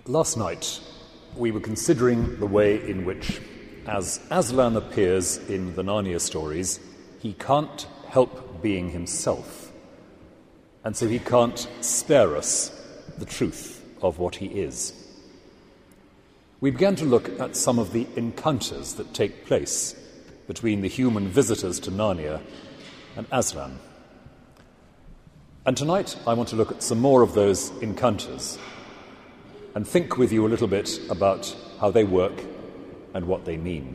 Last night, we were considering the way in which, as Aslan appears in the Narnia stories, he can't help being himself, and so he can't spare us the truth of what he is. We began to look at some of the encounters that take place between the human visitors to Narnia and Aslan. And tonight, I want to look at some more of those encounters and think with you a little bit about how they work and what they mean.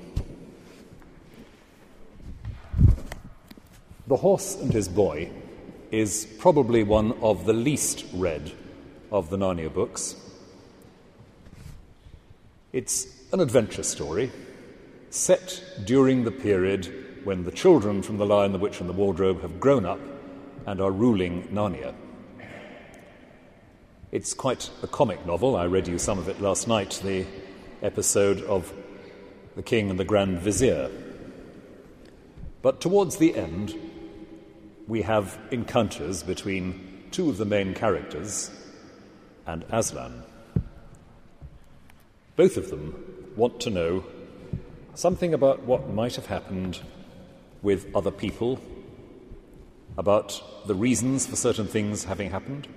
The Horse and His Boy is probably one of the least read of the Narnia books. It's an adventure story set during the period when the children from The Lion, the Witch and the Wardrobe have grown up and are ruling Narnia. It's quite a comic novel. I read you some of it last night, the episode of The King and the Grand Vizier. But towards the end, we have encounters between two of the main characters and Aslan. Both of them want to know something about what might have happened with other people, about the reasons for certain things having happened.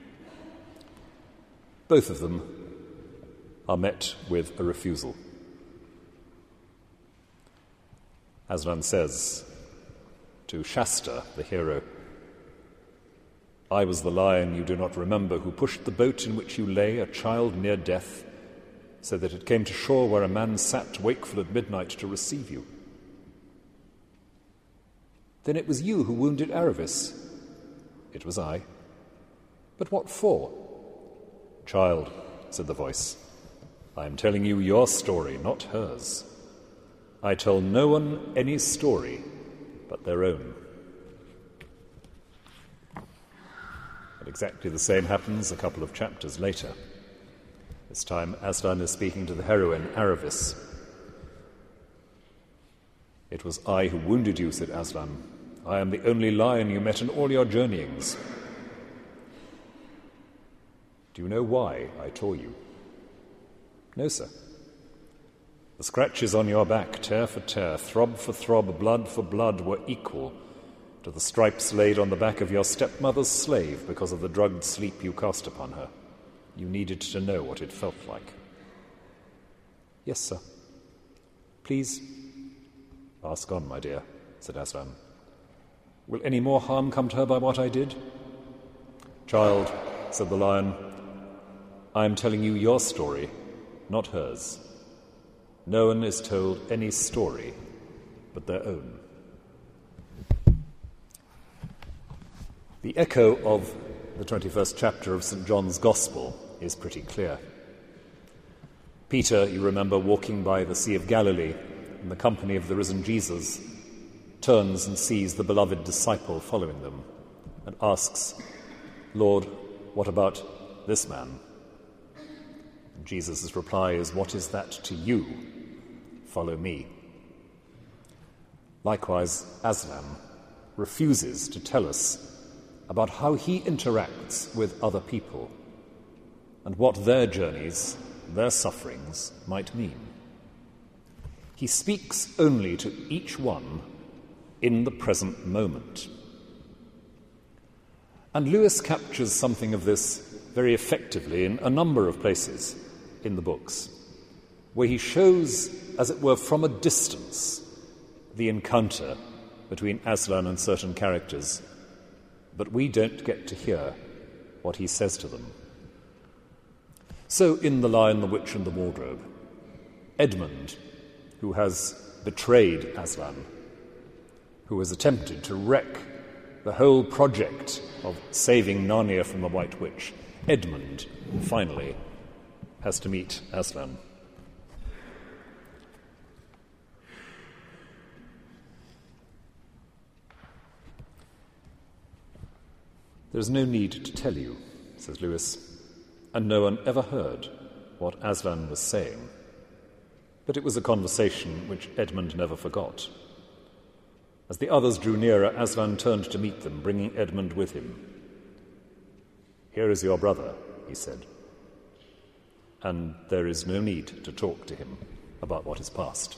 Both of them are met with a refusal. Aslan says to Shasta, the hero, "I was the lion you do not remember who pushed the boat in which you lay, a child near death, so that it came to shore where a man sat wakeful at midnight to receive you." "Then it was you who wounded Aravis." "It was I." "But what for?" "Child," said the voice, "I am telling you your story, not hers. I tell no one any story but their own." And exactly the same happens a couple of chapters later. This time Aslan is speaking to the heroine, Aravis. "It was I who wounded you," said Aslan. "I am the only lion you met in all your journeyings. Do you know why I tore you?" "No, sir." "The scratches on your back, tear for tear, throb for throb, blood for blood, were equal to the stripes laid on the back of your stepmother's slave because of the drugged sleep you cast upon her. You needed to know what it felt like." "Yes, sir." "Please, ask on, my dear," said Aslan. "Will any more harm come to her by what I did?" "Child," said the lion, "I am telling you your story, not hers. No one is told any story but their own." The echo of the 21st chapter of St. John's Gospel is pretty clear. Peter, you remember, walking by the Sea of Galilee in the company of the risen Jesus, turns and sees the beloved disciple following them and asks, "Lord, what about this man?" And Jesus' reply is, "What is that to you? Follow me." Likewise, Aslan refuses to tell us about how he interacts with other people and what their journeys, their sufferings might mean. He speaks only to each one in the present moment. And Lewis captures something of this very effectively in a number of places in the books, where he shows, as it were, from a distance, the encounter between Aslan and certain characters, but we don't get to hear what he says to them. So in The Lion, the Witch and the Wardrobe, Edmund, who has betrayed Aslan, who has attempted to wreck the whole project of saving Narnia from the White Witch, Edmund, finally, has to meet Aslan. "There is no need to tell you," says Lewis, "and no one ever heard what Aslan was saying. But it was a conversation which Edmund never forgot. As the others drew nearer, Aslan turned to meet them, bringing Edmund with him. "Here is your brother," he said. and there is no need to talk to him about what is past.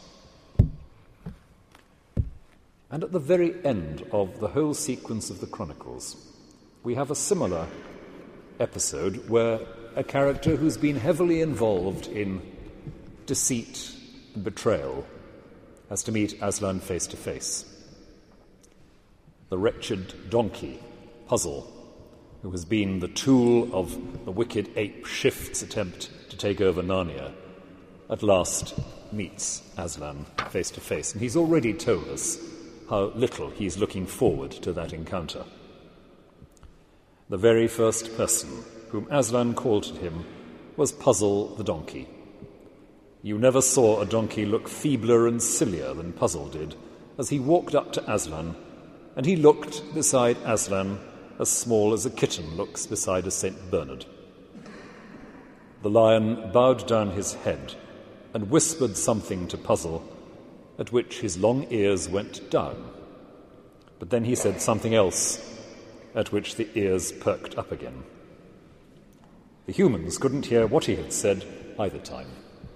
And at the very end of the whole sequence of the Chronicles, we have a similar episode where a character who's been heavily involved in deceit and betrayal has to meet Aslan face to face. The wretched donkey, Puzzle, who has been the tool of the wicked ape Shift's attempt to take over Narnia, at last meets Aslan face to face. And he's already told us how little he's looking forward to that encounter. The very first person whom Aslan called to him was Puzzle the donkey. You never saw a donkey look feebler and sillier than Puzzle did as he walked up to Aslan, and he looked beside Aslan as small as a kitten looks beside a St. Bernard. The lion bowed down his head and whispered something to Puzzle, at which his long ears went down. But then he said something else, at which the ears perked up again. The humans couldn't hear what he had said either time.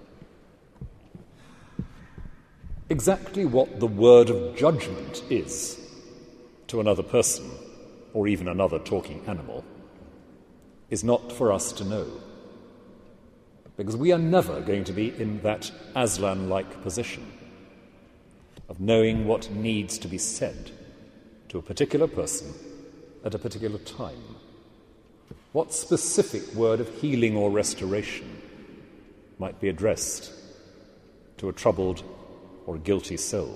Exactly what the word of judgment is to another person, or even another talking animal, is not for us to know, because we are never going to be in that Aslan-like position of knowing what needs to be said to a particular person at a particular time. What specific word of healing or restoration might be addressed to a troubled or guilty soul?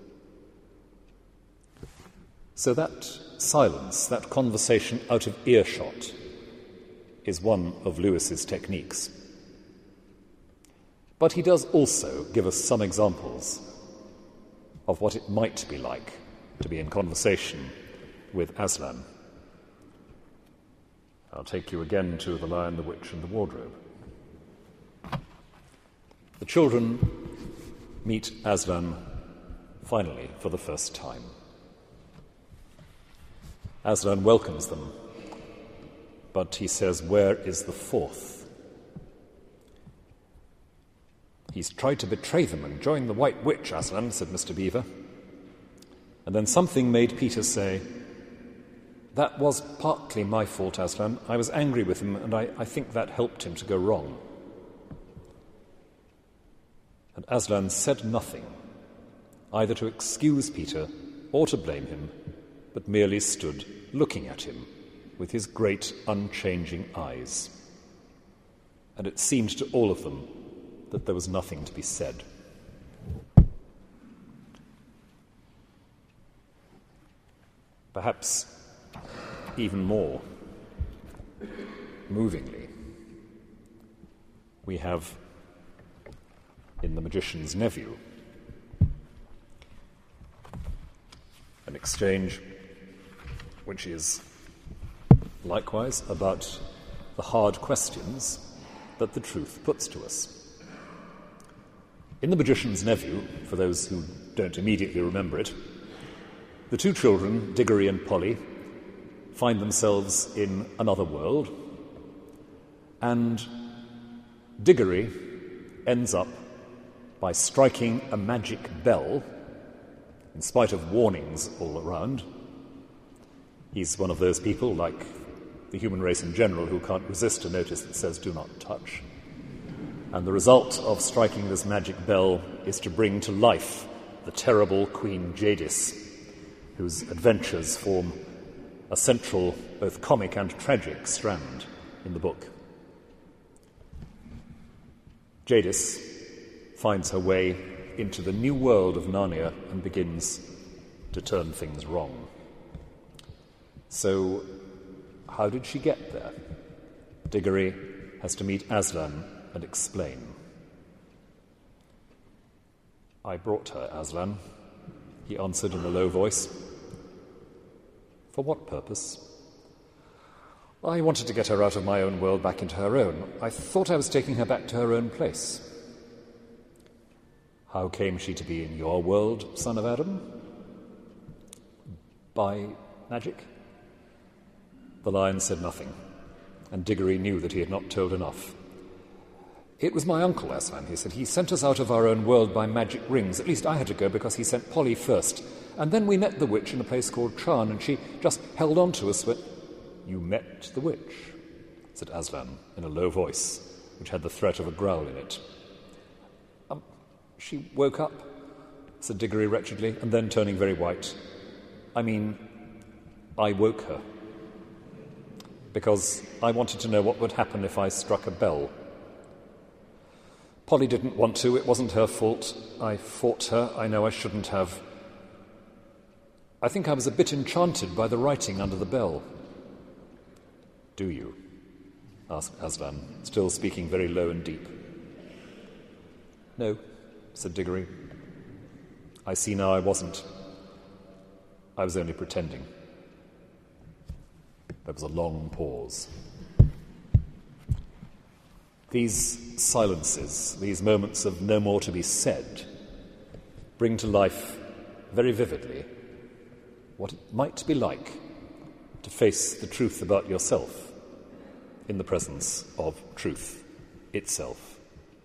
So that silence, that conversation out of earshot, is one of Lewis's techniques. But he does also give us some examples of what it might be like to be in conversation with Aslan. I'll take you again to The Lion, the Witch and the Wardrobe. The children meet Aslan finally for the first time. Aslan welcomes them, but he says, "Where is the fourth?" "He's tried to betray them and join the White Witch, Aslan," said Mr. Beaver. And then something made Peter say, "That was partly my fault, Aslan. I was angry with him, and I think that helped him to go wrong." And Aslan said nothing, either to excuse Peter or to blame him, but merely stood looking at him with his great unchanging eyes. And it seemed to all of them that there was nothing to be said. Perhaps even more movingly, we have in The Magician's Nephew an exchange which is likewise about the hard questions that the truth puts to us. In The Magician's Nephew, for those who don't immediately remember it, the two children, Diggory and Polly, find themselves in another world, and Diggory ends up by striking a magic bell, in spite of warnings all around. He's one of those people, like the human race in general, who can't resist a notice that says, "Do not touch." And the result of striking this magic bell is to bring to life the terrible Queen Jadis, whose adventures form a central, both comic and tragic, strand in the book. Jadis finds her way into the new world of Narnia and begins to turn things wrong. So, how did she get there? Diggory has to meet Aslan and explain. "I brought her, Aslan," he answered in a low voice. "For what purpose?" "I wanted to get her out of my own world back into her own. I thought I was taking her back to her own place." "How came she to be in your world, son of Adam?" "By magic." The lion said nothing, and Diggory knew that he had not told enough. "It was my uncle, Aslan," he said. "He sent us out of our own world by magic rings. At least I had to go because he sent Polly first. And then we met the witch in a place called Charn, and she just held on to us when—" "You met the witch?" said Aslan in a low voice, which had the threat of a growl in it. She woke up," said Diggory wretchedly, and then turning very white. "I mean, I woke her. Because I wanted to know what would happen if I struck a bell. Polly didn't want to. It wasn't her fault. I fought her. I know I shouldn't have. I think I was a bit enchanted by the writing under the bell." "Do you?" asked Aslan, still speaking very low and deep. "No," said Diggory. "I see now I wasn't. I was only pretending." There was a long pause. These silences, these moments of no more to be said, bring to life very vividly what it might be like to face the truth about yourself in the presence of truth itself.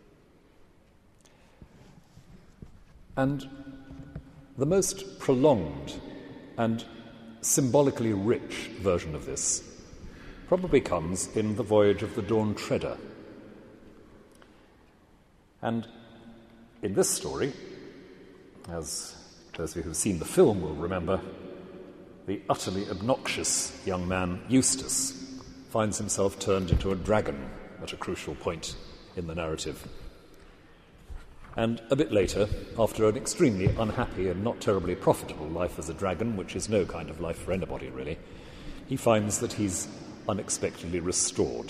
And the most prolonged and symbolically rich version of this probably comes in The Voyage of the Dawn Treader. And in this story, as those of you who have seen the film will remember, the utterly obnoxious young man Eustace finds himself turned into a dragon at a crucial point in the narrative. And a bit later, after an extremely unhappy and not terribly profitable life as a dragon, which is no kind of life for anybody really, he finds that he's unexpectedly restored.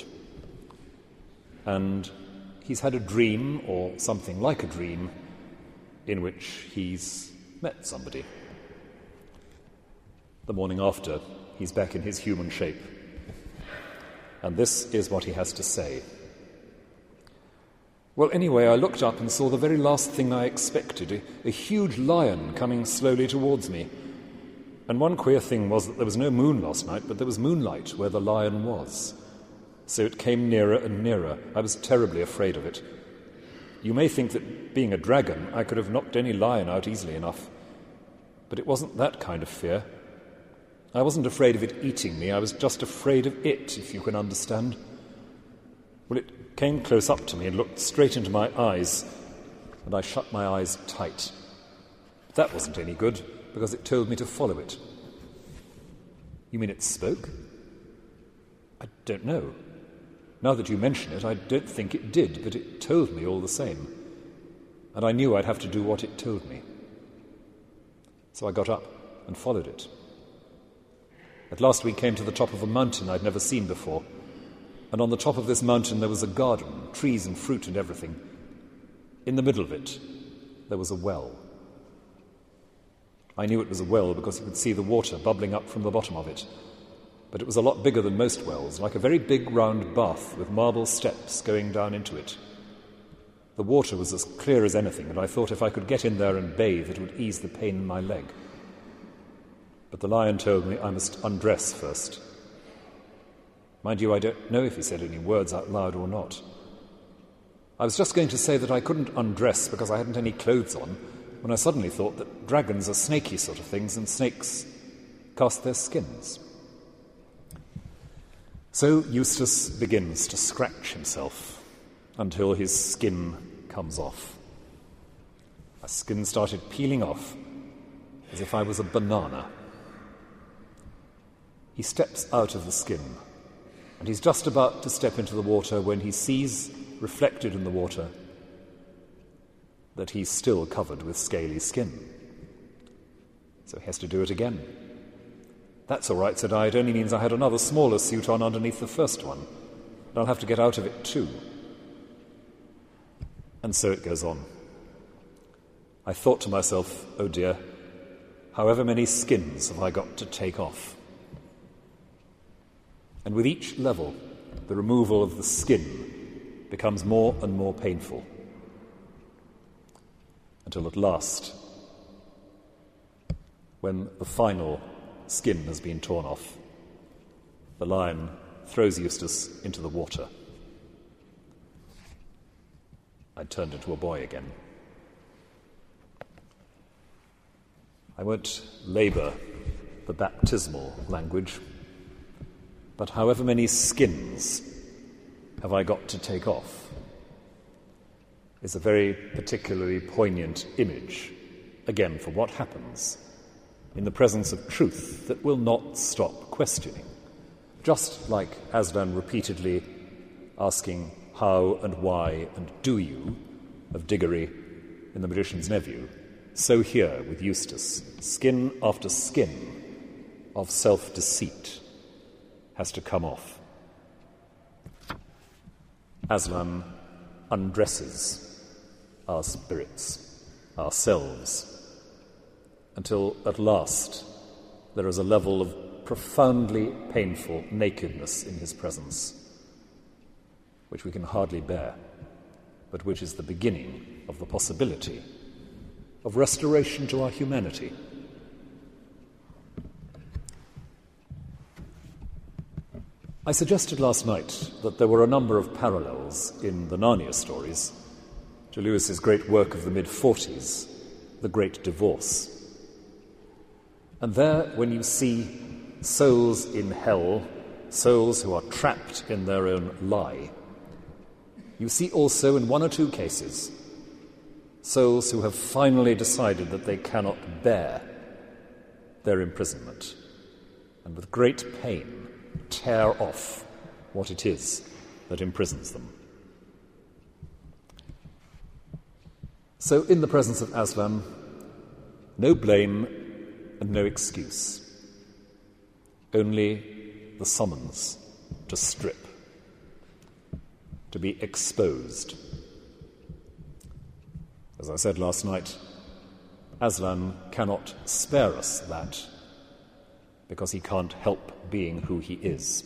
And he's had a dream, or something like a dream, in which he's met somebody. The morning after, he's back in his human shape. And this is what he has to say. "Well, anyway, I looked up and saw the very last thing I expected, a huge lion coming slowly towards me. And one queer thing was that there was no moon last night, but there was moonlight where the lion was. So it came nearer and nearer. I was terribly afraid of it. You may think that, being a dragon, I could have knocked any lion out easily enough. But it wasn't that kind of fear. I wasn't afraid of it eating me. I was just afraid of it, if you can understand. Well, it came close up to me and looked straight into my eyes, and I shut my eyes tight. But that wasn't any good, because it told me to follow it." "You mean it spoke?" "I don't know. Now that you mention it, I don't think it did, but it told me all the same. And I knew I'd have to do what it told me. So I got up and followed it. At last we came to the top of a mountain I'd never seen before. And on the top of this mountain there was a garden, trees and fruit and everything. In the middle of it, there was a well. I knew it was a well because you could see the water bubbling up from the bottom of it. But it was a lot bigger than most wells, like a very big round bath with marble steps going down into it. The water was as clear as anything, and I thought if I could get in there and bathe, it would ease the pain in my leg. But the lion told me I must undress first. Mind you, I don't know if he said any words out loud or not. I was just going to say that I couldn't undress because I hadn't any clothes on, when I suddenly thought that dragons are snaky sort of things, and snakes cast their skins. So Eustace begins to scratch himself until his skin comes off. My skin started peeling off as if I was a banana. He steps out of the skin, and he's just about to step into the water when he sees, reflected in the water, that he's still covered with scaly skin. So he has to do it again. "That's all right," said I. "It only means I had another smaller suit on underneath the first one, and I'll have to get out of it too." And so it goes on. I thought to myself, oh dear, however many skins have I got to take off? And with each level, the removal of the skin becomes more and more painful, until at last, when the final skin has been torn off, the lion throws Eustace into the water. I turned into a boy again. I won't labour the baptismal language, but however many skins have I got to take off is a very particularly poignant image, again, for what happens in the presence of truth that will not stop questioning. Just like Aslan repeatedly asking how and why and do you of Diggory in The Magician's Nephew, so here with Eustace, skin after skin of self-deceit has to come off. Aslan undresses our spirits, ourselves, until at last there is a level of profoundly painful nakedness in his presence, which we can hardly bear, but which is the beginning of the possibility of restoration to our humanity. I suggested last night that there were a number of parallels in the Narnia stories to Lewis's great work of the mid-40s, The Great Divorce. And there, when you see souls in hell, souls who are trapped in their own lie, you see also, in one or two cases, souls who have finally decided that they cannot bear their imprisonment, and with great pain tear off what it is that imprisons them. So, in the presence of Aslan, no blame and no excuse, only the summons to strip, to be exposed. As I said last night, Aslan cannot spare us that because he can't help being who he is.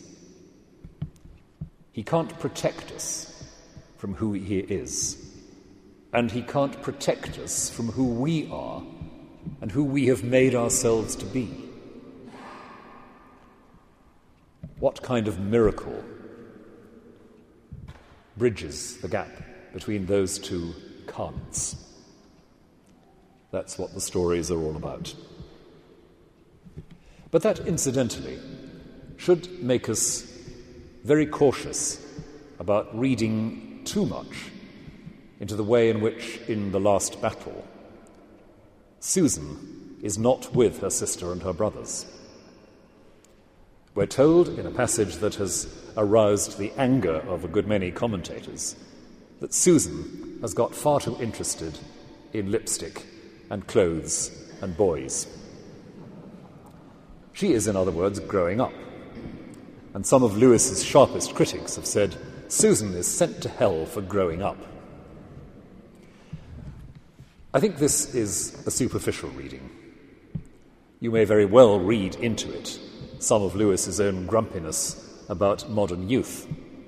He can't protect us from who he is, and he can't protect us from who we are and who we have made ourselves to be. What kind of miracle bridges the gap between those two can'ts? That's what the stories are all about. But that, incidentally, should make us very cautious about reading too much into the way in which, in the last battle, Susan is not with her sister and her brothers. We're told in a passage that has aroused the anger of a good many commentators that Susan has got far too interested in lipstick and clothes and boys. She is, in other words, growing up. And some of Lewis's sharpest critics have said, Susan is sent to hell for growing up. I think this is a superficial reading. You may very well read into it some of Lewis's own grumpiness about modern youth.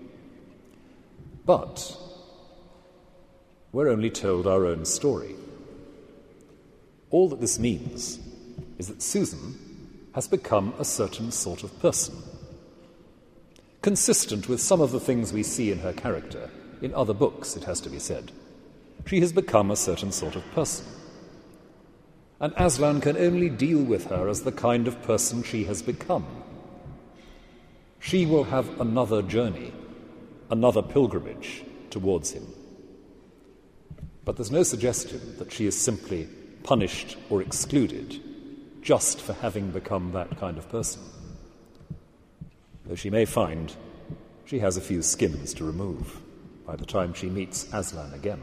But we're only told our own story. All that this means is that Susan has become a certain sort of person, consistent with some of the things we see in her character in other books, it has to be said. She has become a certain sort of person. And Aslan can only deal with her as the kind of person she has become. She will have another journey, another pilgrimage towards him. But there's no suggestion that she is simply punished or excluded just for having become that kind of person. Though she may find she has a few skins to remove by the time she meets Aslan again.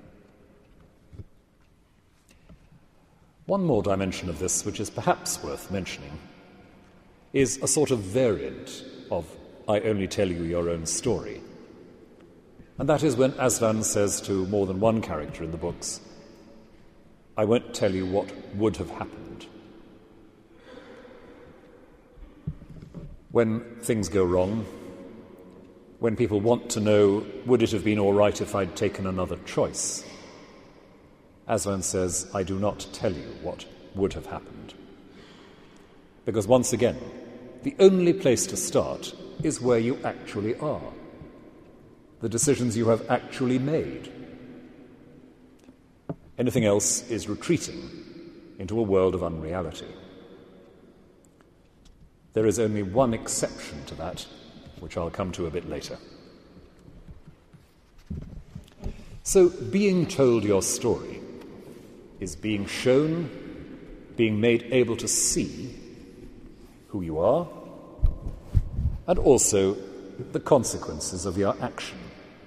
One more dimension of this, which is perhaps worth mentioning, is a sort of variant of I only tell you your own story. And that is when Aslan says to more than one character in the books, I won't tell you what would have happened. When things go wrong, when people want to know, would it have been all right if I'd taken another choice? Aslan says, I do not tell you what would have happened. Because once again, the only place to start is where you actually are. The decisions you have actually made, Anything else is retreating into a world of unreality. There is only one exception to that, which I'll come to a bit later. So, being told your story is being shown, being made able to see who you are, and also the consequences of your action.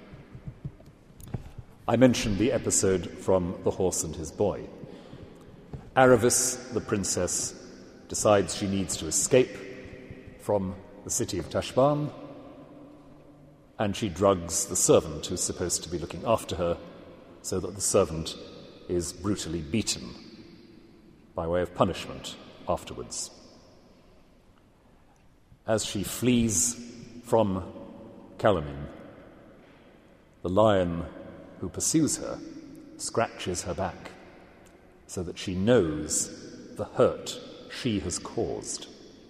I mentioned the episode from The Horse and His Boy. Aravis, the princess, decides she needs to escape from the city of Tashbaan, and she drugs the servant who's supposed to be looking after her, so that the servant is brutally beaten by way of punishment afterwards. As she flees from Calamin, the lion who pursues her scratches her back so that she knows the hurt she has caused.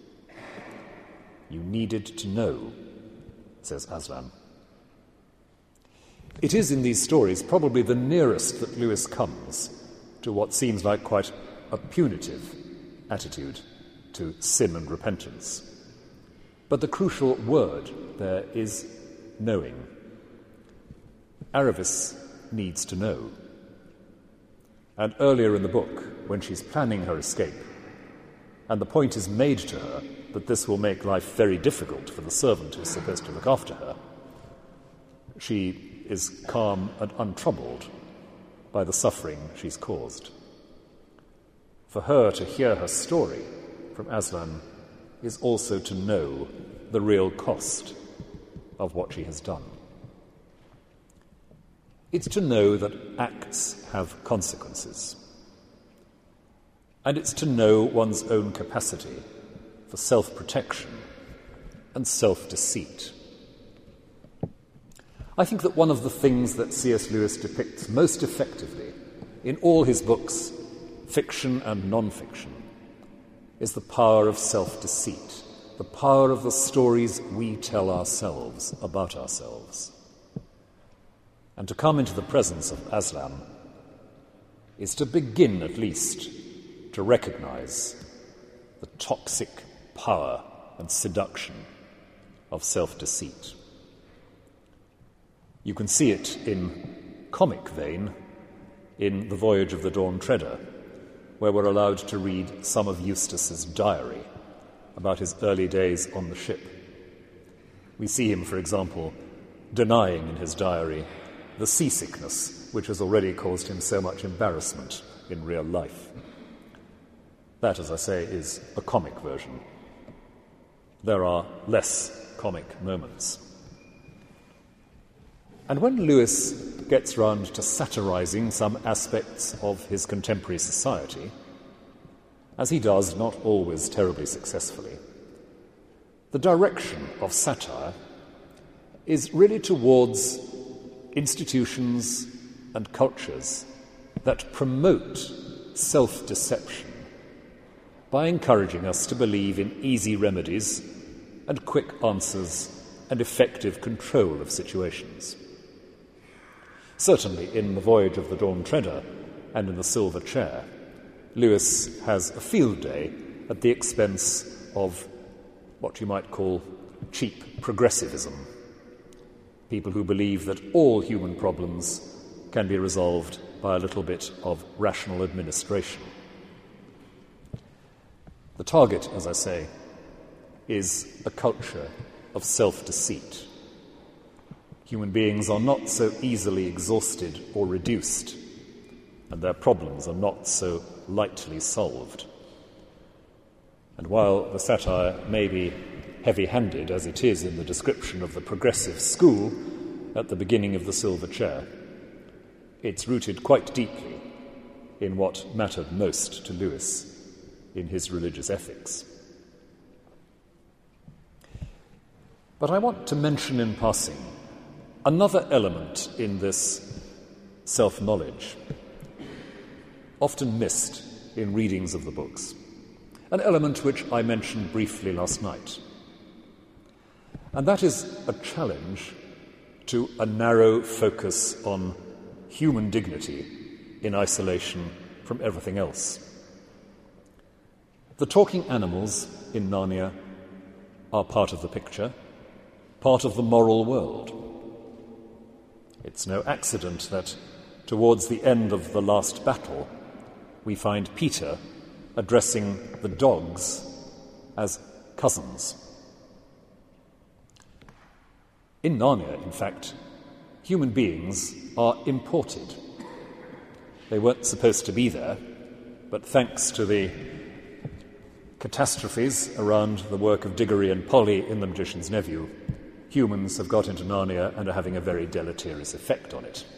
You needed to know, says Aslan. It is in these stories probably the nearest that Lewis comes to what seems like quite a punitive attitude to sin and repentance. But the crucial word there is knowing. Aravis needs to know. And earlier in the book, when she's planning her escape, and the point is made to her that this will make life very difficult for the servant who's supposed to look after her, she is calm and untroubled by the suffering she's caused. For her to hear her story from Aslan is also to know the real cost of what she has done. It's to know that acts have consequences. And it's to know one's own capacity for self-protection and self-deceit. I think that one of the things that C.S. Lewis depicts most effectively in all his books, fiction and non-fiction, is the power of self-deceit, the power of the stories we tell ourselves about ourselves. And to come into the presence of Aslan is to begin, at least, to recognize the toxic power and seduction of self-deceit. You can see it in comic vein in The Voyage of the Dawn Treader, where we're allowed to read some of Eustace's diary about his early days on the ship. We see him, for example, denying in his diary the seasickness which has already caused him so much embarrassment in real life. That, as I say, is a comic version. There are less comic moments. And when Lewis gets round to satirizing some aspects of his contemporary society, as he does not always terribly successfully, the direction of satire is really towards institutions and cultures that promote self-deception by encouraging us to believe in easy remedies and quick answers and effective control of situations. Certainly in The Voyage of the Dawn Treader and in The Silver Chair, Lewis has a field day at the expense of what you might call cheap progressivism. People who believe that all human problems can be resolved by a little bit of rational administration. The target, as I say, is a culture of self-deceit. Human beings are not so easily exhausted or reduced, and their problems are not so lightly solved. And while the satire may be heavy-handed, as it is in the description of the progressive school at the beginning of The Silver Chair, it's rooted quite deeply in what mattered most to Lewis in his religious ethics. But I want to mention in passing another element in this self-knowledge, often missed in readings of the books, an element which I mentioned briefly last night. And that is a challenge to a narrow focus on human dignity in isolation from everything else. The talking animals in Narnia are part of the picture, part of the moral world. It's no accident that towards the end of the last battle, we find Peter addressing the dogs as cousins. In Narnia, in fact, human beings are imported. They weren't supposed to be there, but thanks to the catastrophes around the work of Diggory and Polly in The Magician's Nephew, humans have got into Narnia and are having a very deleterious effect on it.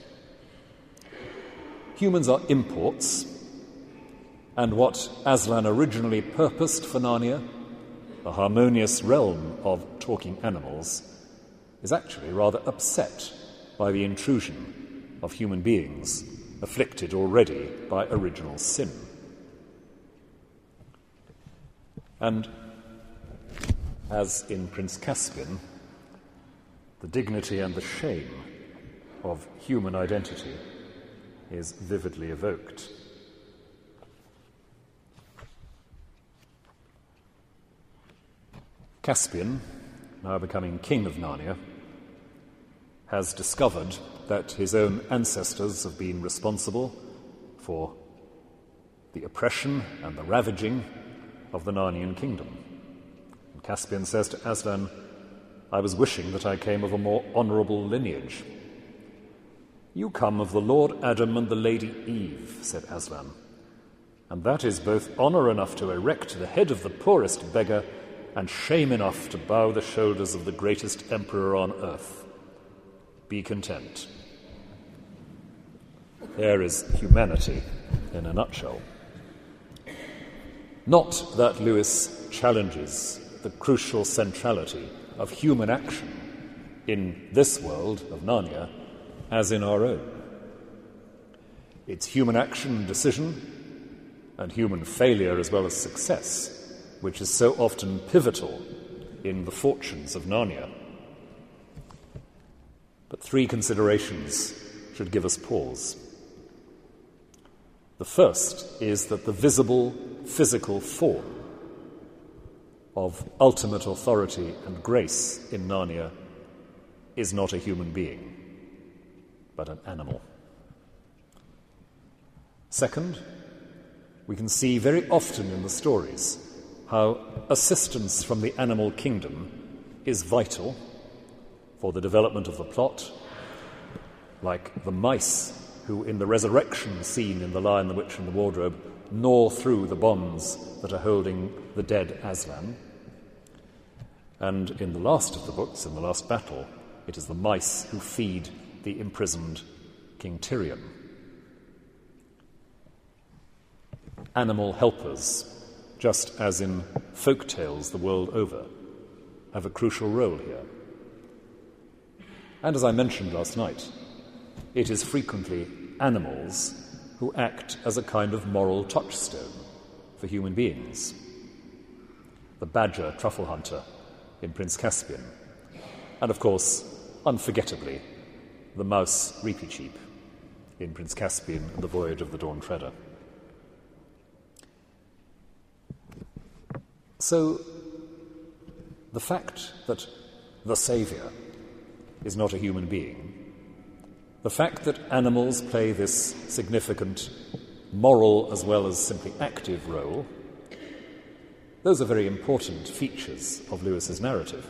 Humans are imports, and what Aslan originally purposed for Narnia, the harmonious realm of talking animals, is actually rather upset by the intrusion of human beings afflicted already by original sin. And as in Prince Caspian, the dignity and the shame of human identity is vividly evoked. Caspian, now becoming king of Narnia, has discovered that his own ancestors have been responsible for the oppression and the ravaging of the Narnian kingdom. And Caspian says to Aslan, "I was wishing that I came of a more honourable lineage." "You come of the Lord Adam and the Lady Eve," said Aslan, "and that is both honour enough to erect the head of the poorest beggar and shame enough to bow the shoulders of the greatest emperor on earth. Be content." There is humanity in a nutshell. Not that Lewis challenges the crucial centrality of human action in this world of Narnia as in our own. It's human action and decision, and human failure as well as success, which is so often pivotal in the fortunes of Narnia. But three considerations should give us pause. The first is that the visible, physical form of ultimate authority and grace in Narnia is not a human being, but an animal. Second, we can see very often in the stories how assistance from the animal kingdom is vital for the development of the plot, like the mice who, in the resurrection scene in The Lion, the Witch and the Wardrobe, gnaw through the bonds that are holding the dead Aslan. And in the last of the books, in the last battle, it is the mice who feed the imprisoned King Tyrion. Animal helpers, just as in folk tales the world over, have a crucial role here. And as I mentioned last night, it is frequently animals who act as a kind of moral touchstone for human beings. The badger truffle hunter in Prince Caspian, and of course, unforgettably, the mouse Reepicheep in Prince Caspian and the Voyage of the Dawn Treader. So, the fact that the Saviour is not a human being, the fact that animals play this significant moral as well as simply active role, those are very important features of Lewis's narrative.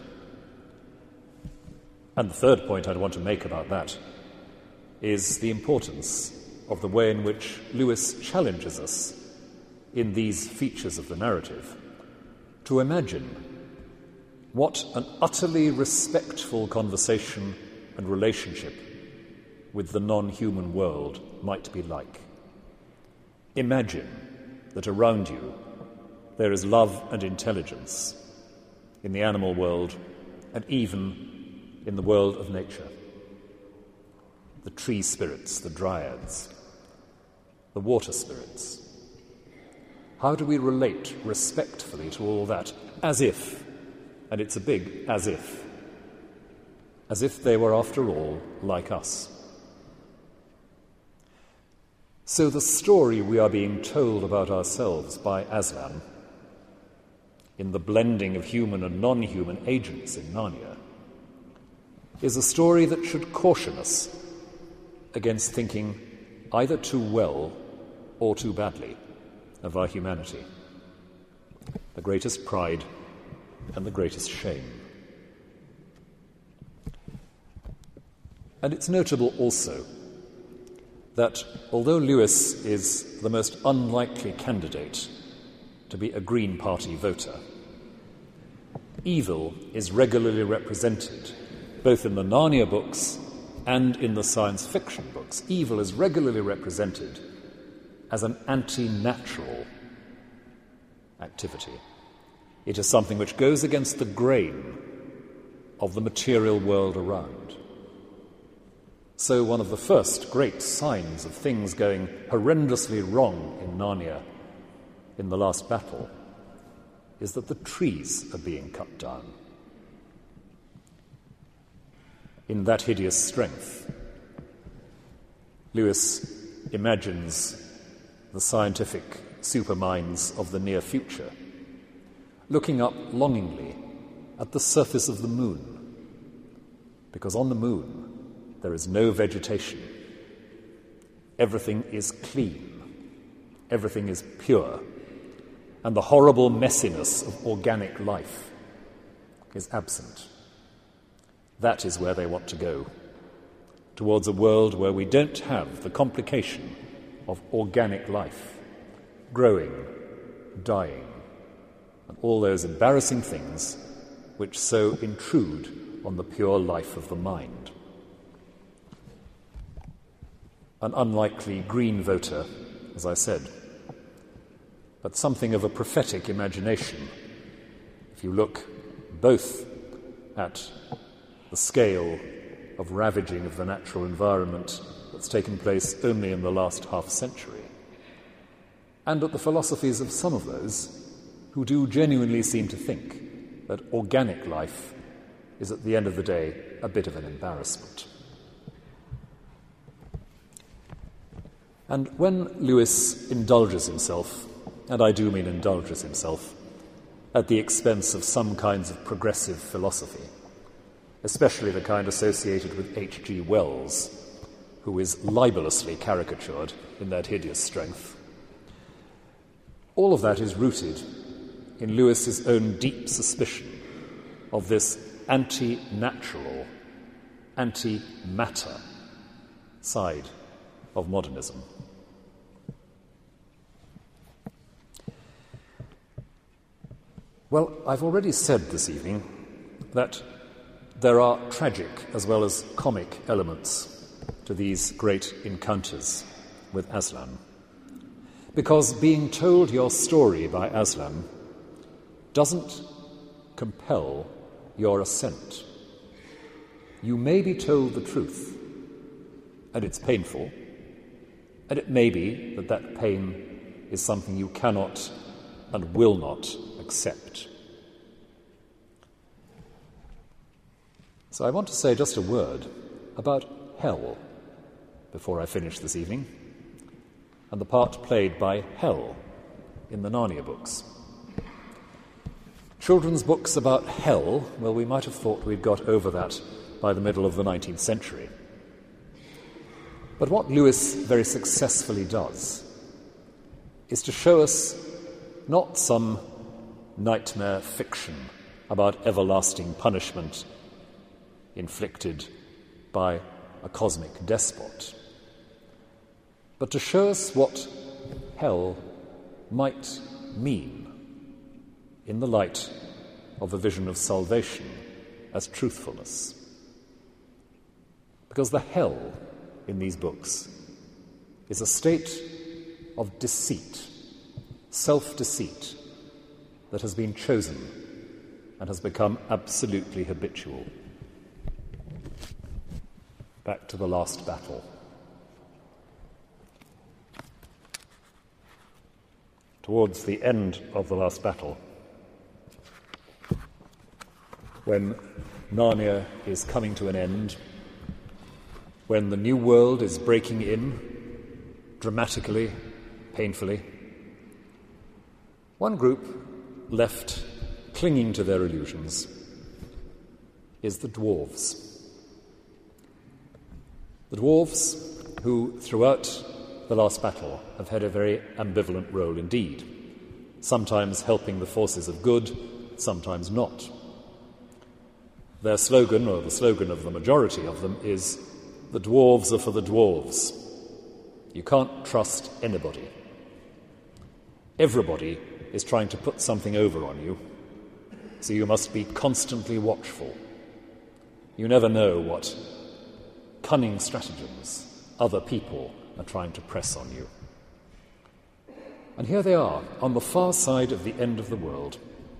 And the third point I'd want to make about that is the importance of the way in which Lewis challenges us in these features of the narrative to imagine what an utterly respectful conversation and relationship with the non-human world might be like. Imagine that around you there is love and intelligence in the animal world and even in the world of nature. The tree spirits, the dryads, the water spirits. How do we relate respectfully to all that as if, and it's a big as if they were after all like us? So the story we are being told about ourselves by Aslan, in the blending of human and non-human agents in Narnia, is a story that should caution us against thinking either too well or too badly of our humanity, the greatest pride and the greatest shame. And it's notable also that although Lewis is the most unlikely candidate to be a Green Party voter, evil is regularly represented both in the Narnia books and in the science fiction books. Evil is regularly represented as an anti-natural activity. It is something which goes against the grain of the material world around. So one of the first great signs of things going horrendously wrong in Narnia in the last battle is that the trees are being cut down. In that hideous strength, Lewis imagines the scientific superminds of the near future looking up longingly at the surface of the moon, because on the moon there is no vegetation. Everything is clean. Everything is pure. And the horrible messiness of organic life is absent. That is where they want to go, towards a world where we don't have the complication of organic life, growing, dying, and all those embarrassing things which so intrude on the pure life of the mind. An unlikely Green voter, as I said, but something of a prophetic imagination if you look both at the scale of ravaging of the natural environment that's taken place only in the last half-century, and at the philosophies of some of those who do genuinely seem to think that organic life is at the end of the day a bit of an embarrassment. And when Lewis indulges himself, and I do mean indulges himself, at the expense of some kinds of progressive philosophy, especially the kind associated with H.G. Wells, who is libelously caricatured in that hideous strength, all of that is rooted in Lewis's own deep suspicion of this anti-natural, anti-matter side of modernism. Well, I've already said this evening that there are tragic as well as comic elements to these great encounters with Aslan, because being told your story by Aslan doesn't compel your assent. You may be told the truth, and it's painful, and it may be that that pain is something you cannot and will not accept. So I want to say just a word about hell before I finish this evening, and the part played by hell in the Narnia books. Children's books about hell, well, we might have thought we'd got over that by the middle of the 19th century. But what Lewis very successfully does is to show us not some nightmare fiction about everlasting punishment inflicted by a cosmic despot, but to show us what hell might mean in the light of a vision of salvation as truthfulness. Because the hell in these books is a state of deceit, self-deceit, that has been chosen and has become absolutely habitual. Back to the last battle. Towards the end of the last battle, when Narnia is coming to an end, when the new world is breaking in, dramatically, painfully. One group left clinging to their illusions is the dwarves. The dwarves, who throughout the last battle have had a very ambivalent role indeed, sometimes helping the forces of good, sometimes not. Their slogan, or the slogan of the majority of them, is "The dwarves are for the dwarves." You can't trust anybody. Everybody is trying to put something over on you, so you must be constantly watchful. You never know what cunning stratagems other people are trying to press on you. And here they are, on the far side of the end of the world.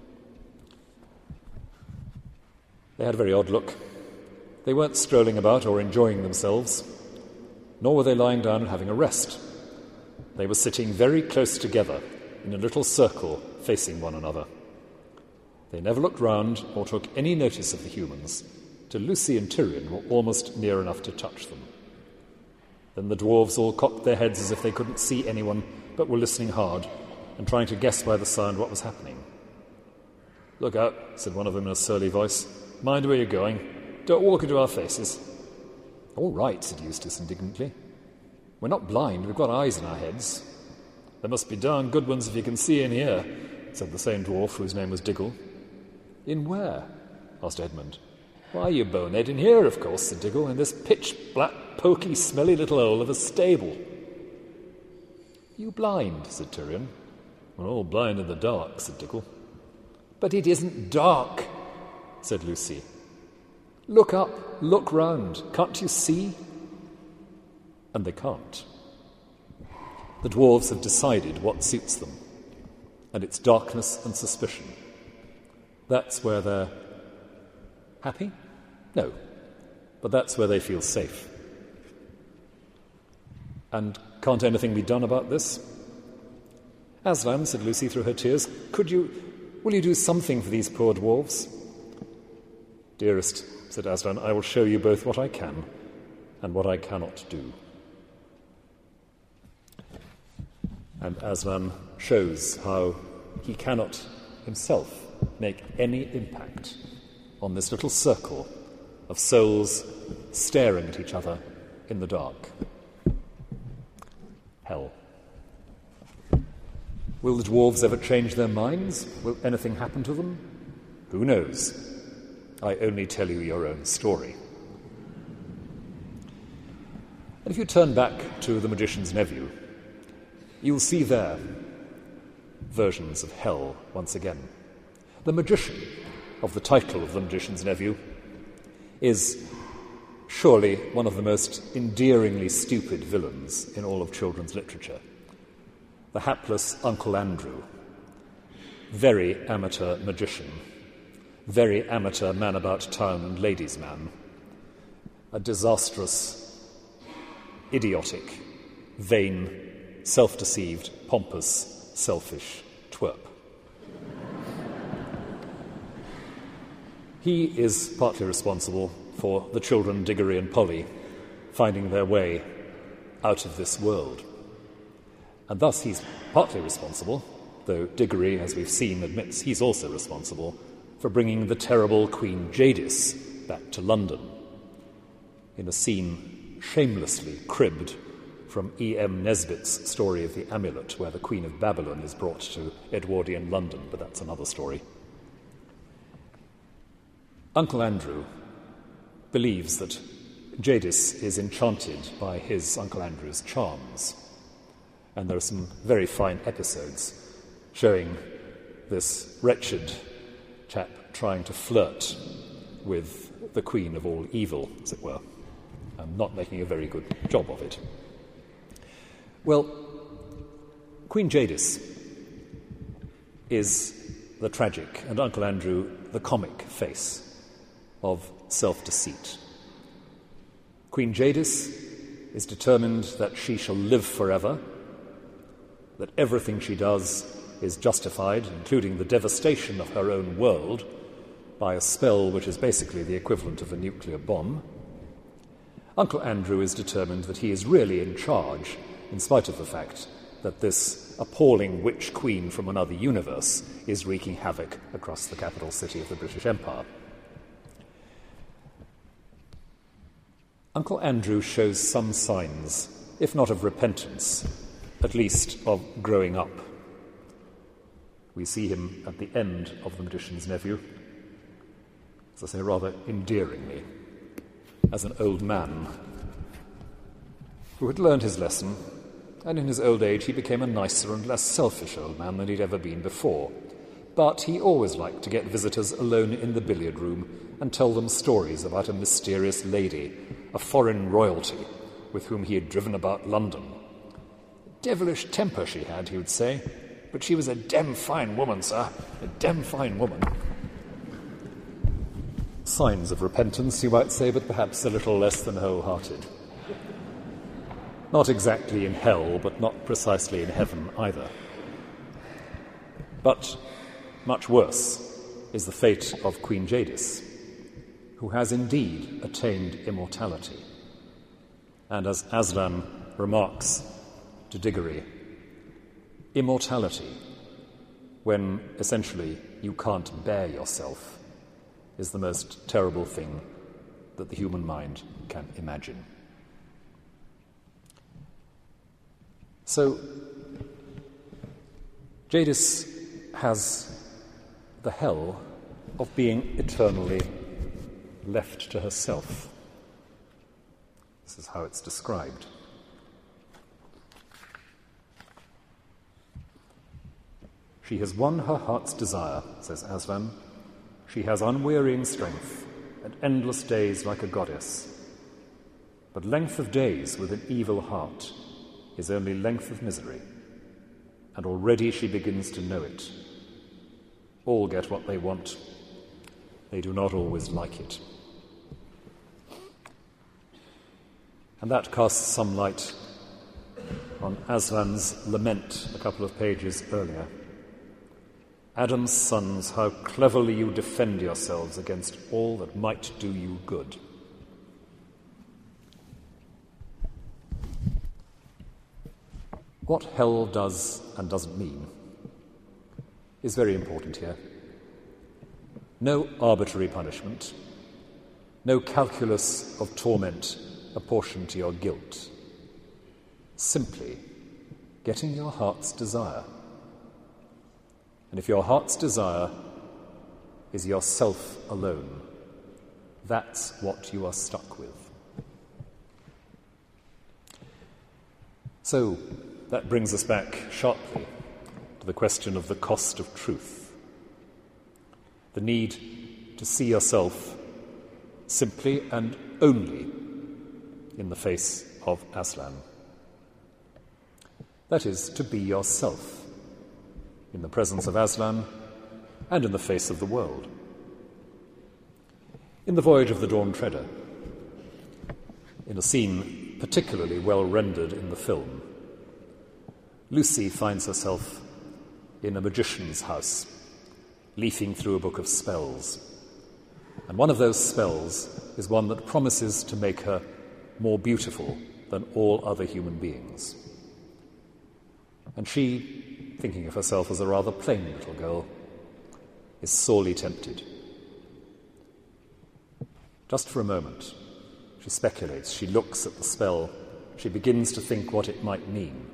They had a very odd look. They weren't strolling about or enjoying themselves, nor were they lying down and having a rest. They were sitting very close together in a little circle facing one another. They never looked round or took any notice of the humans, till Lucy and Tyrion were almost near enough to touch them. Then the dwarves all cocked their heads as if they couldn't see anyone, but were listening hard and trying to guess by the sound what was happening. "Look out," said one of them in a surly voice. "Mind where you're going. Don't walk into our faces." "All right," said Eustace indignantly. "We're not blind. We've got eyes in our heads." "There must be darn good ones if you can see in here," said the same dwarf whose name was Diggle. "In where?" asked Edmund. "Why, you bonehead, in here, of course," said Diggle, "in this pitch-black, poky, smelly little hole of a stable." "You blind?" said Tyrion. "We're all blind in the dark," said Diggle. "But it isn't dark," said Lucy. "Look up, look round. Can't you see?" And they can't. The dwarves have decided what suits them, and it's darkness and suspicion. That's where they're happy? No, but that's where they feel safe. And can't anything be done about this? "Aslan," said Lucy through her tears, will you do something for these poor dwarves?" "Dearest," said Aslan, "I will show you both what I can and what I cannot do." And Aslan shows how he cannot himself make any impact on this little circle of souls staring at each other in the dark. Hell. Will the dwarves ever change their minds? Will anything happen to them? Who knows? I only tell you your own story. And if you turn back to The Magician's Nephew, you'll see there versions of hell once again. The magician of the title of The Magician's Nephew is surely one of the most endearingly stupid villains in all of children's literature. The hapless Uncle Andrew, very amateur magician, very amateur man-about-town and ladies' man, a disastrous, idiotic, vain, self-deceived, pompous, selfish twerp. He is partly responsible for the children Diggory and Polly finding their way out of this world. And thus he's partly responsible, though Diggory, as we've seen, admits he's also responsible for bringing the terrible Queen Jadis back to London in a scene shamelessly cribbed from E.M. Nesbit's story of the Amulet, where the Queen of Babylon is brought to Edwardian London, but that's another story. Uncle Andrew believes that Jadis is enchanted by his Uncle Andrew's charms, and there are some very fine episodes showing this wretched chap trying to flirt with the Queen of all evil, as it were, and not making a very good job of it. Well, Queen Jadis is the tragic, and Uncle Andrew the comic face of self-deceit. Queen Jadis is determined that she shall live forever, that everything she does is justified, including the devastation of her own world, by a spell which is basically the equivalent of a nuclear bomb. Uncle Andrew is determined that he is really in charge in spite of the fact that this appalling witch queen from another universe is wreaking havoc across the capital city of the British Empire. Uncle Andrew shows some signs, if not of repentance, at least of growing up. We see him at the end of The Magician's Nephew, as I say rather endearingly, as an old man who had learned his lesson, and in his old age he became a nicer and less selfish old man than he'd ever been before. But he always liked to get visitors alone in the billiard room and tell them stories about a mysterious lady, a foreign royalty, with whom he had driven about London. Devilish temper she had, he would say, but she was a dem fine woman, sir, a dem fine woman. Signs of repentance, you might say, but perhaps a little less than wholehearted. Not exactly in hell, but not precisely in heaven either. But much worse is the fate of Queen Jadis, who has indeed attained immortality. And as Aslan remarks to Diggory, immortality, when essentially you can't bear yourself, is the most terrible thing that the human mind can imagine. So, Jadis has the hell of being eternally left to herself. This is how it's described. She has won her heart's desire, says Aslan. She has unwearying strength and endless days like a goddess. But length of days with an evil heart is only length of misery, and already she begins to know it. All get what they want. They do not always like it. And that casts some light on Aslan's lament a couple of pages earlier. Adam's sons, how cleverly you defend yourselves against all that might do you good. What hell does and doesn't mean is very important here. No arbitrary punishment, no calculus of torment apportioned to your guilt. Simply getting your heart's desire. And if your heart's desire is yourself alone, that's what you are stuck with. So, that brings us back sharply to the question of the cost of truth. The need to see yourself simply and only in the face of Aslan. That is, to be yourself in the presence of Aslan and in the face of the world. In The Voyage of the Dawn Treader, in a scene particularly well rendered in the film, Lucy finds herself in a magician's house, leafing through a book of spells. And one of those spells is one that promises to make her more beautiful than all other human beings. And she, thinking of herself as a rather plain little girl, is sorely tempted. Just for a moment, she speculates, she looks at the spell, she begins to think what it might mean,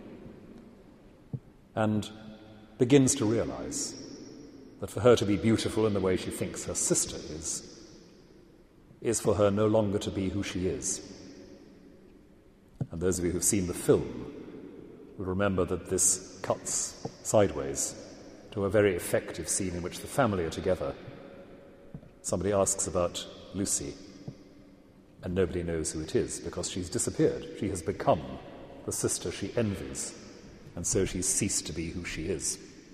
and begins to realize that for her to be beautiful in the way she thinks her sister is for her no longer to be who she is. And those of you who've seen the film will remember that this cuts sideways to a very effective scene in which the family are together. Somebody asks about Lucy, and nobody knows who it is because she's disappeared. She has become the sister she envies, and so she's ceased to be who she is.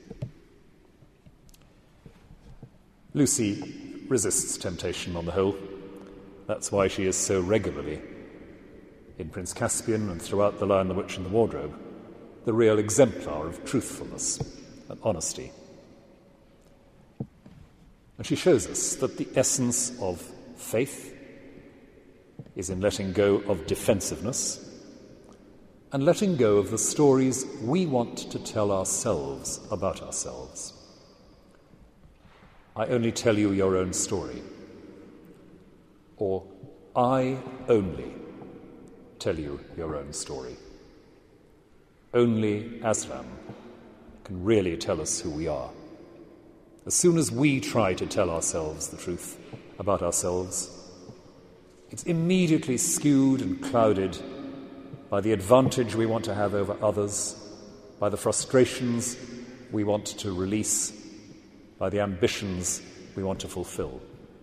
Lucy resists temptation on the whole. That's why she is so regularly, in Prince Caspian and throughout The Lion, the Witch and the Wardrobe, the real exemplar of truthfulness and honesty. And she shows us that the essence of faith is in letting go of defensiveness and letting go of the stories we want to tell ourselves about ourselves. I only tell you your own story, or I only tell you your own story. Only Aslan can really tell us who we are. As soon as we try to tell ourselves the truth about ourselves, it's immediately skewed and clouded by the advantage we want to have over others, by the frustrations we want to release, by the ambitions we want to fulfill.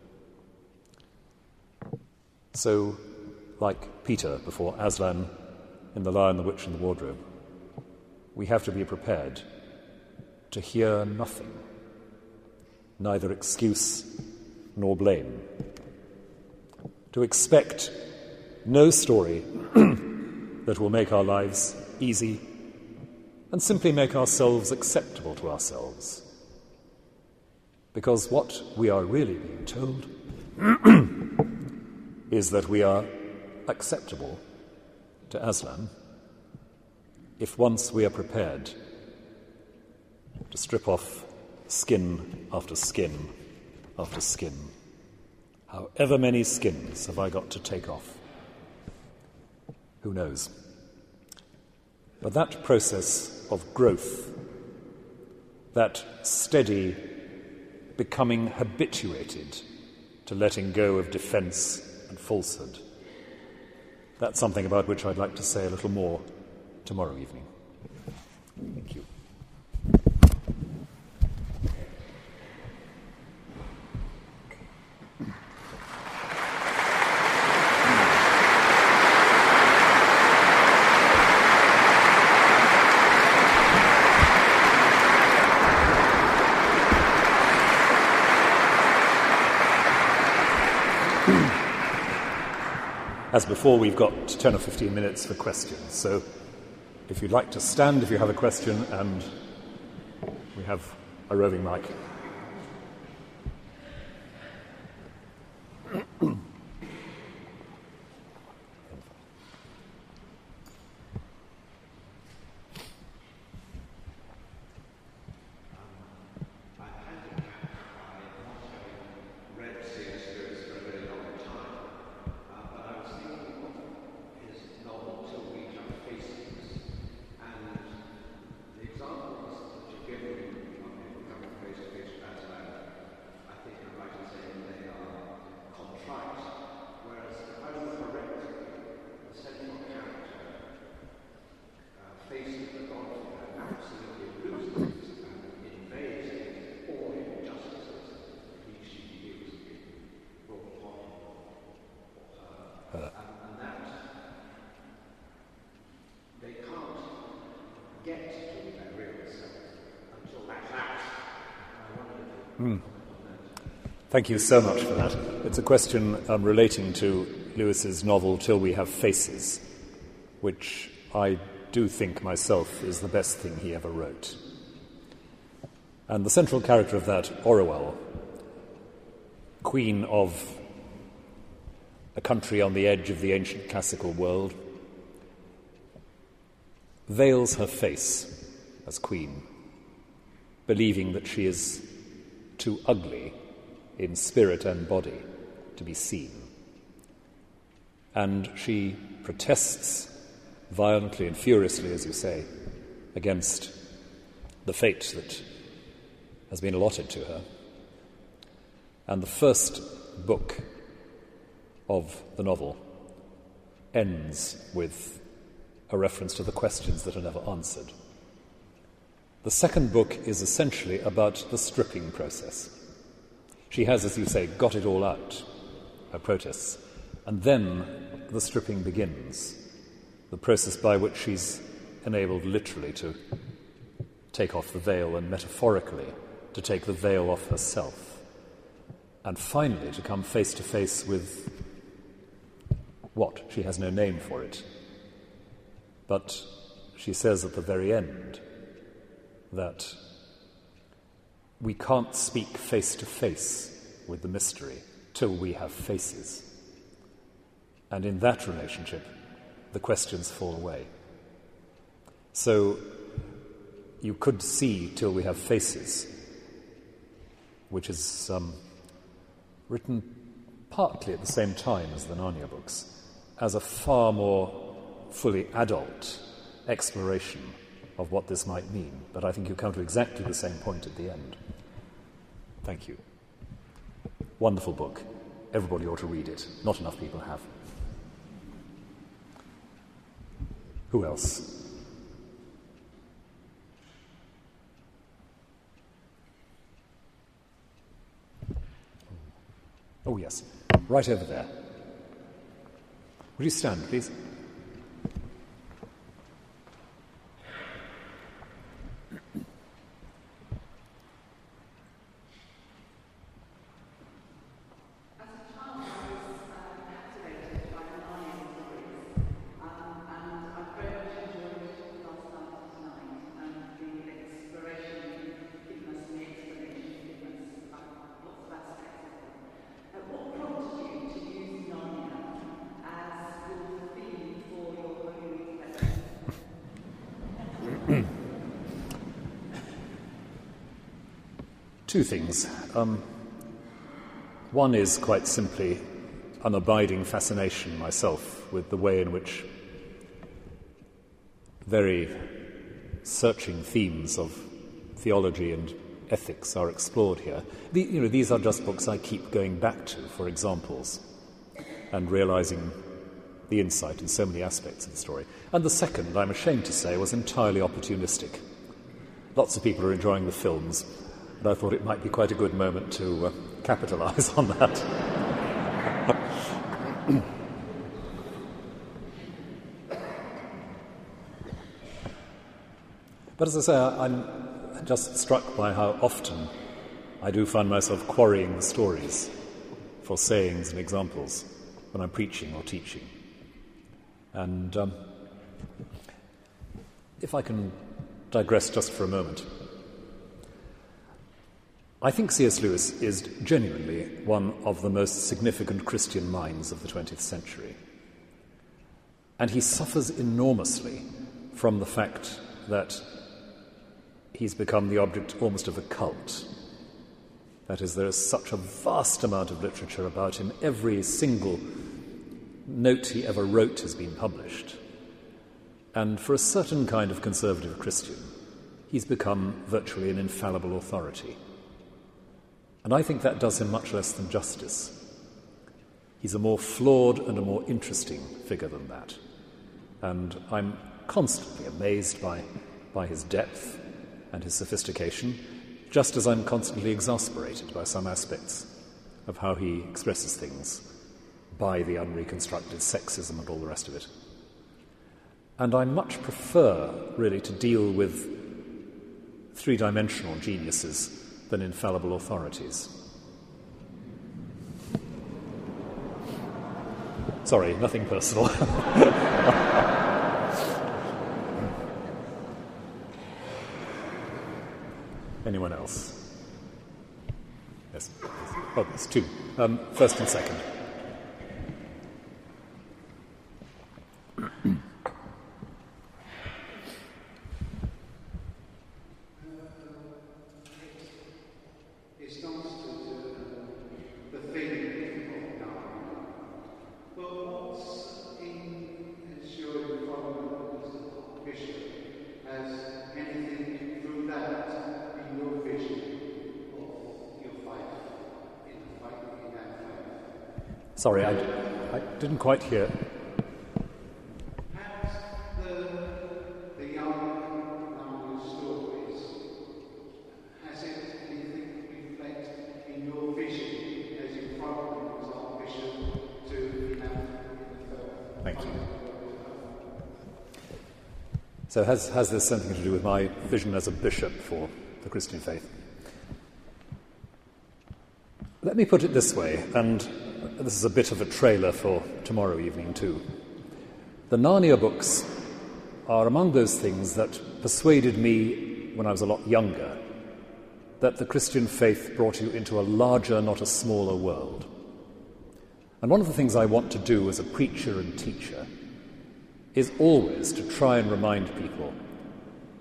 So, like Peter before Aslan in The Lion, the Witch and the Wardrobe, we have to be prepared to hear nothing, neither excuse nor blame, to expect no story that will make our lives easy and simply make ourselves acceptable to ourselves. Because what we are really being told is that we are acceptable to Aslan if once we are prepared to strip off skin after skin after skin. However many skins have I got to take off? Who knows? But that process of growth, that steady becoming habituated to letting go of defence and falsehood, that's something about which I'd like to say a little more tomorrow evening. Thank you. As before, we've got 10 or 15 minutes for questions. So if you'd like to stand if you have a question, and we have a roving mic. Thank you so much for that. It's a question relating to Lewis's novel Till We Have Faces, which I do think myself is the best thing he ever wrote. And the central character of that, Orual, queen of a country on the edge of the ancient classical world, veils her face as queen, believing that she is too ugly in spirit and body to be seen. And she protests violently and furiously, as you say, against the fate that has been allotted to her. And the first book of the novel ends with a reference to the questions that are never answered. The second book is essentially about the stripping process. She has, as you say, got it all out, her protests. And then the stripping begins, the process by which she's enabled literally to take off the veil and metaphorically to take the veil off herself. And finally to come face to face with what? She has no name for it. But she says at the very end that we can't speak face to face with the mystery till we have faces. And in that relationship, the questions fall away. So you could see Till We Have Faces, which is written partly at the same time as the Narnia books, as a far more fully adult exploration of what this might mean. But I think you come to exactly the same point at the end. Thank you. Wonderful book. Everybody ought to read it. Not enough people have. Who else? Oh, yes. Right over there. Would you stand, please? Two things. One is quite simply an abiding fascination myself with the way in which very searching themes of theology and ethics are explored here. These are just books I keep going back to for examples and realizing the insight in so many aspects of the story. And the second, I'm ashamed to say, was entirely opportunistic. Lots of people are enjoying the films, and I thought it might be quite a good moment to capitalize on that. But as I say, I'm just struck by how often I do find myself quarrying the stories for sayings and examples when I'm preaching or teaching. And if I can digress just for a moment, I think C.S. Lewis is genuinely one of the most significant Christian minds of the 20th century. And he suffers enormously from the fact that he's become the object almost of a cult. That is, there is such a vast amount of literature about him. Every single note he ever wrote has been published. And for a certain kind of conservative Christian, he's become virtually an infallible authority. And I think that does him much less than justice. He's a more flawed and a more interesting figure than that. And I'm constantly amazed by his depth and his sophistication, just as I'm constantly exasperated by some aspects of how he expresses things, by the unreconstructed sexism and all the rest of it. And I much prefer, really, to deal with three-dimensional geniuses than infallible authorities. Sorry, nothing personal. Anyone else? Yes. Oh, there's two. First and second. Sorry, I didn't quite hear. Has the young Narnia stories, has it anything reflect in your vision as you follow as Archbishop to be in the film? Thank you. So has this something to do with my vision as a bishop for the Christian faith? Let me put it this way, and this is a bit of a trailer for tomorrow evening too. The Narnia books are among those things that persuaded me when I was a lot younger that the Christian faith brought you into a larger, not a smaller world. And one of the things I want to do as a preacher and teacher is always to try and remind people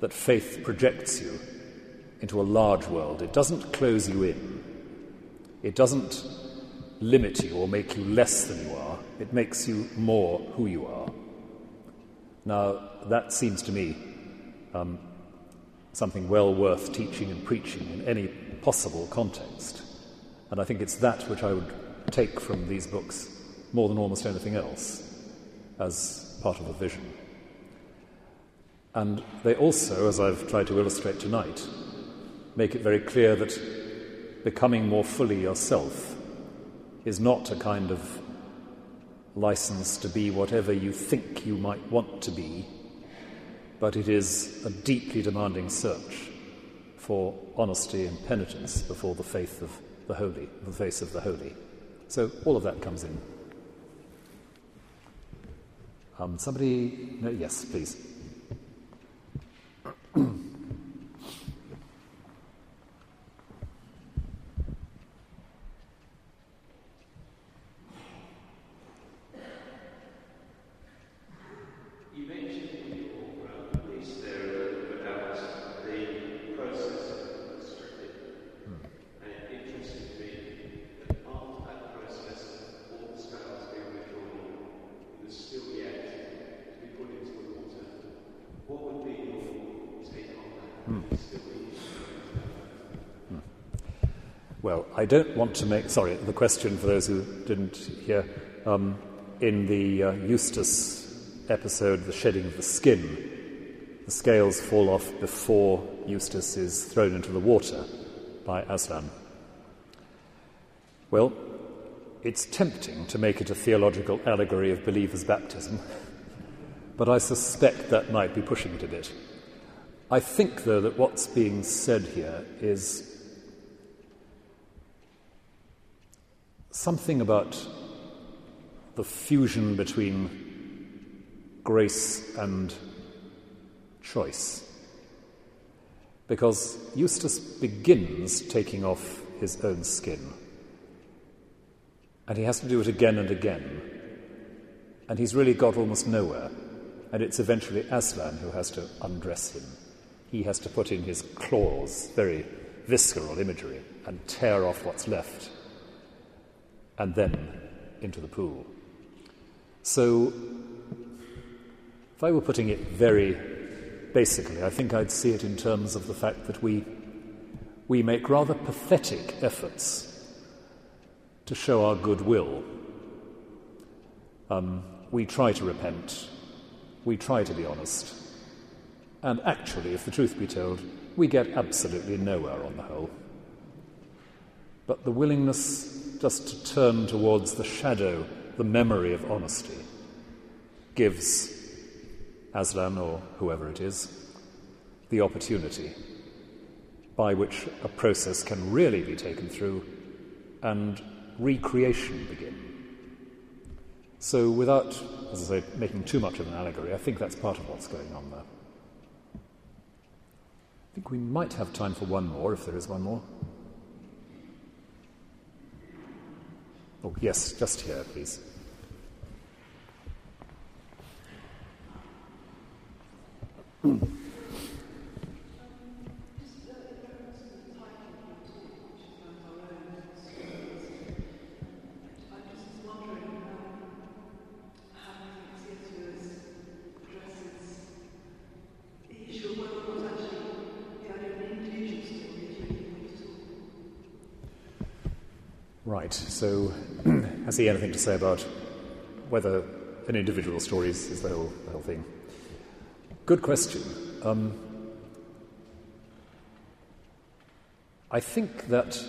that faith projects you into a large world. It doesn't close you in. It doesn't limit you or make you less than you are. It makes you more who you are. Now, that seems to me something well worth teaching and preaching in any possible context. And I think it's that which I would take from these books more than almost anything else as part of the vision. And they also, as I've tried to illustrate tonight, make it very clear that becoming more fully yourself is not a kind of license to be whatever you think you might want to be, but it is a deeply demanding search for honesty and penitence before the faith of the holy, the face of the holy. So all of that comes in. Somebody? No, yes, please. Well, I don't want to make... Sorry, the question, for those who didn't hear, in the Eustace episode, The Shedding of the Skin, the scales fall off before Eustace is thrown into the water by Aslan. Well, it's tempting to make it a theological allegory of believers' baptism, but I suspect that might be pushing it a bit. I think, though, that what's being said here is something about the fusion between grace and choice. Because Eustace begins taking off his own skin, and he has to do it again and again, and he's really got almost nowhere, and it's eventually Aslan who has to undress him. He has to put in his claws, very visceral imagery, and tear off what's left, and then into the pool. So, if I were putting it very basically, I think I'd see it in terms of the fact that we make rather pathetic efforts to show our goodwill. We try to repent, we try to be honest, and actually, if the truth be told, we get absolutely nowhere on the whole. But the willingness just to turn towards the shadow, the memory of honesty, gives Aslan, or whoever it is, the opportunity by which a process can really be taken through and recreation begin. So without, as I say, making too much of an allegory, I think that's part of what's going on there. I think we might have time for one more, if there is one more. Oh, yes, just here, please. Right, so has he anything to say about whether an individual story is the whole thing? Good question. I think that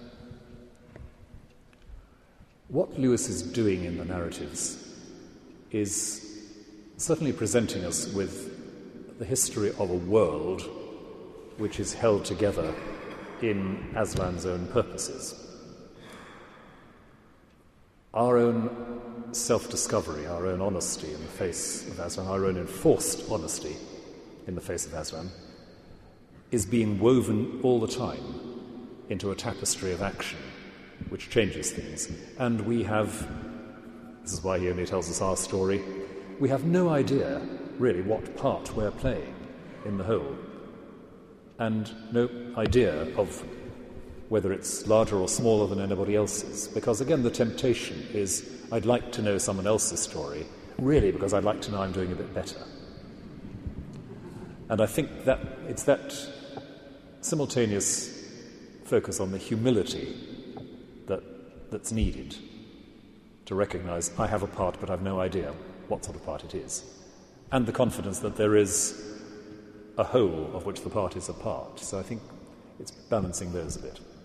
what Lewis is doing in the narratives is certainly presenting us with the history of a world which is held together in Aslan's own purposes. Our own self-discovery, our own honesty in the face of Aslan, our own enforced honesty in the face of Aslan, is being woven all the time into a tapestry of action which changes things. And we have, this is why he only tells us our story, we have no idea really what part we're playing. in the whole, and no idea of whether it's larger or smaller than anybody else's. Because again, the temptation is, I'd like to know someone else's story, really because I'd like to know I'm doing a bit better. And I think that it's that simultaneous focus on the humility that's needed to recognise I have a part, but I've no idea what sort of part it is, and the confidence that there is a whole of which the part is a part. So I think it's balancing those a bit.